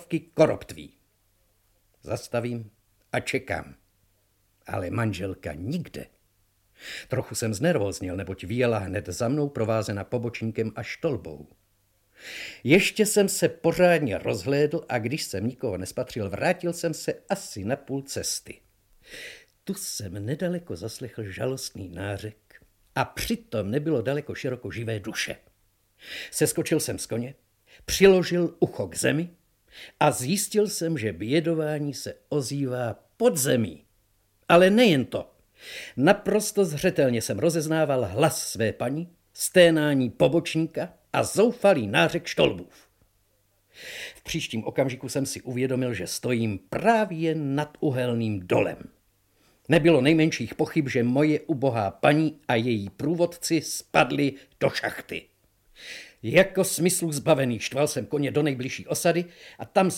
stovky koroptví. Zastavím a čekám. Ale manželka nikde. Trochu jsem znervóznil, neboť vyjela hned za mnou provázena pobočníkem a štolbou. Ještě jsem se pořádně rozhlédl a když jsem nikoho nespatřil, vrátil jsem se asi na půl cesty. Tu jsem nedaleko zaslechl žalostný nářek a přitom nebylo daleko široko živé duše. Seskočil jsem z koně, přiložil ucho k zemi a zjistil jsem, že bědování se ozývá pod zemí. Ale nejen to. Naprosto zřetelně jsem rozeznával hlas své paní, sténání pobočníka a zoufalý nářek štolbův. V příštím okamžiku jsem si uvědomil, že stojím právě nad uhelným dolem. Nebylo nejmenších pochyb, že moje ubohá paní a její průvodci spadli do šachty. Jako smyslu zbavený štval jsem koně do nejbližší osady a tam jsem